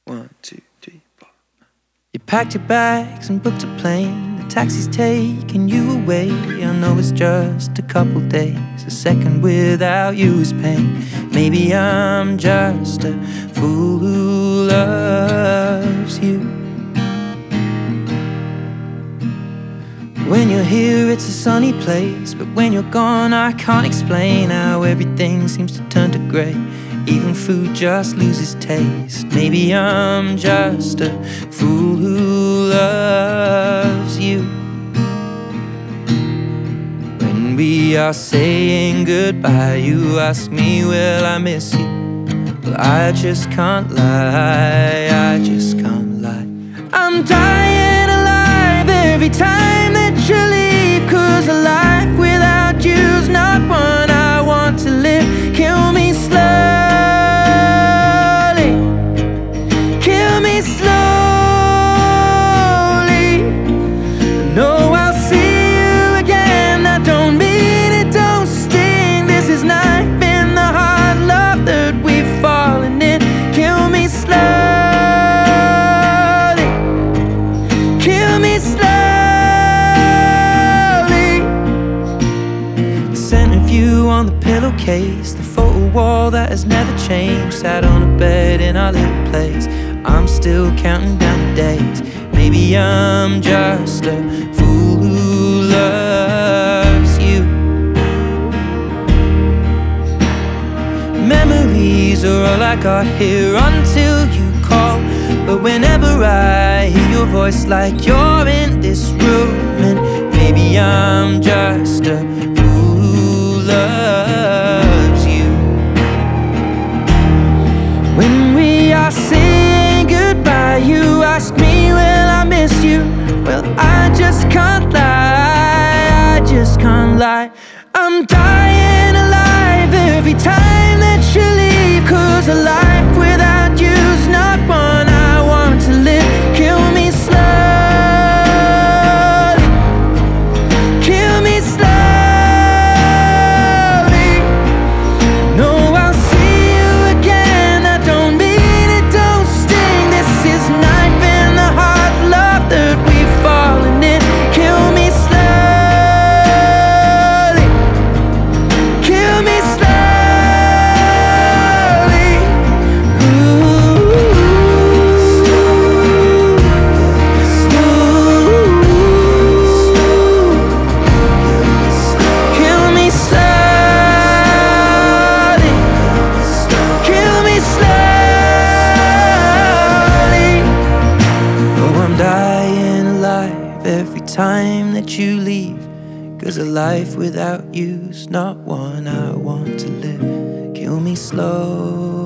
1, 2, 3, 4. You packed your bags and booked a plane. The taxi's taking you away. I know it's just a couple days. A second without you is pain. Maybe I'm just a fool who loves you. When you're here it's a sunny place, but when you're gone I can't explain how everything seems to turn to grey. Even food just loses taste. Maybe I'm just a fool who loves you. When we are saying goodbye, you ask me, will I miss you? Well, I just can't lie, I just can't lie. I'm dying alive every time that you leave, 'cause a life without you's not one I want to live. Kill me slowly, kill me slowly. No, I'll see you again, I don't mean it, don't sting. This is knife in the heart, love that we've fallen in. Kill me slowly, kill me slowly. The scent of you on the pillowcase, the photo wall that has never changed. Sat on a bed in our little place, I'm still counting down the days. Maybe I'm just a fool who loves you. Memories are all I got here until you call. But whenever I hear your voice like you're in this room, and maybe I'm just a fool who loves you. When we are saying goodbye, you ask me, will I miss you? Well, I just can't lie, I just can't lie. I'm dying alive every time that you leave, 'cause a life without you's not one I want to live. Kill me slowly, kill me slowly. No, I'll see you again, I don't mean it, don't sting. This is knife in the heart, love that we've fallen in. Kill me slowly, kill me slowly. Ooh. Kill me slowly, kill me slowly. Oh, I'm dying alive every time that you leave, 'cause a life without you's not one I want to live. Kill me slow.